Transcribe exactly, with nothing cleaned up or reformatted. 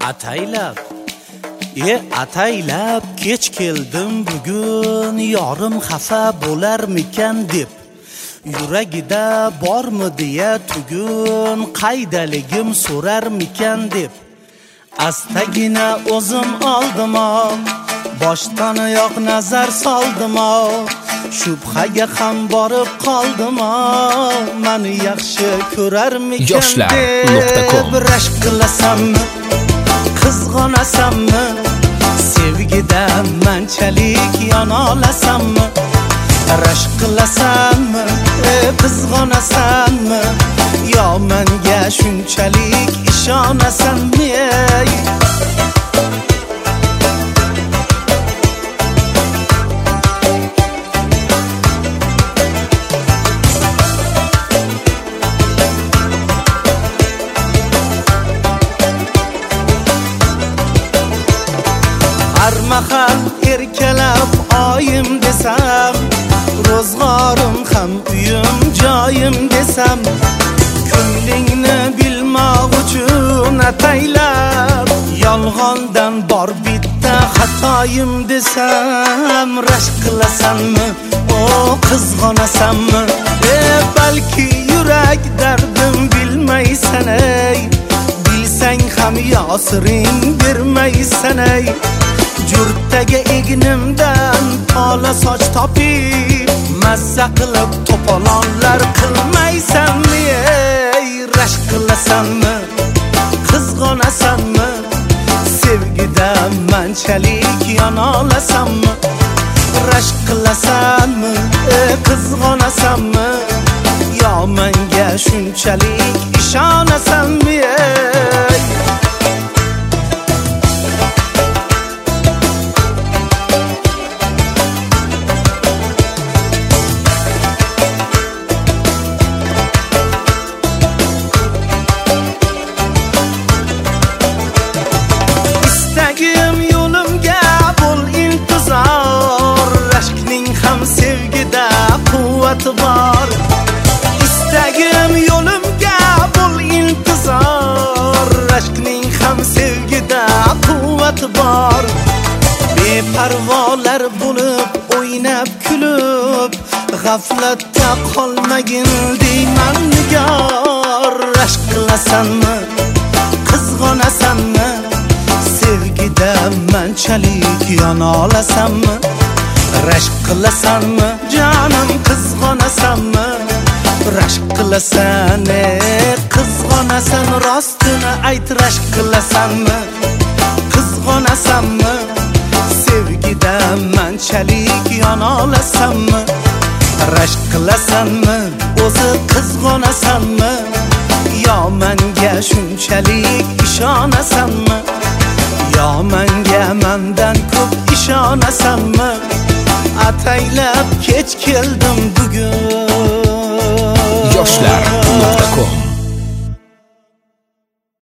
ataylab E ataylab kech keldim bugun, yorim xafa bo'larmikan deb. Yuragida bormi deya tugun, qaydaligim so'rarmikan deb. Astagina o'zim oldim, boshdan oyoq nazar soldim, shubhaga ham borib qoldim, meni yaxshi ko'rarmikan yoshlar nuqta com. Rashk qilasammi, qizg'onasammi, sevgida manchalik yona olasammi? Rashk qilasammi, qizg'onasammi, yo menga shunchalik ishonasanmi? Har mahal erkalab oyim desam, ro'zg'orim ham uyim joyim desam, ko'nglingni bilmoq uchun ataylab, yolg'ondan bor bitta xatoyim desam. Rashk qilasanmi, o qizg'onasanmi, e balki yurak dardim bilmaysan ey, bilsang ham yosiring bermaysan ey. Jurtaga egnimdan tola soch topib, mazza qilib to'polonlar qilmaysanmi ey? Rashk qilasanmi, qizg'onasanmi, sevgida manchalik yona olasanmi? Rashk qilasanmi, qizg'onasanmi, yo menga shunchalik ishonasanmi ey? Yo'limga bo'l intizor, rashkning ham sevgida quvvati bor. Istagim yo'limga bo'l intizor, rashkning ham sevgida quvvati bor. Beparvolar bo'lib o'ynab kulib, g'aflatda qolmagin deyman nigor. Rashk qilasanmi, qizg'onasanmi, sevgida manchalik yona olasanmi? Rashk qilasanmi, jonim qizg'onasanmi? Rashk qilasan, qizg'onasan, rostini ayt. Rashk qilasanmi, qizg'onasanmi, sevgida manchalik yona olasanmi? Rashk qilasanmi, o'zi qizg'onasanmi, yo menga shunchalik ishonasanmi? Yo menga mendan ko'p ishonasanmi? Ataylab kech keldim bugun. yoshlar nuqta com.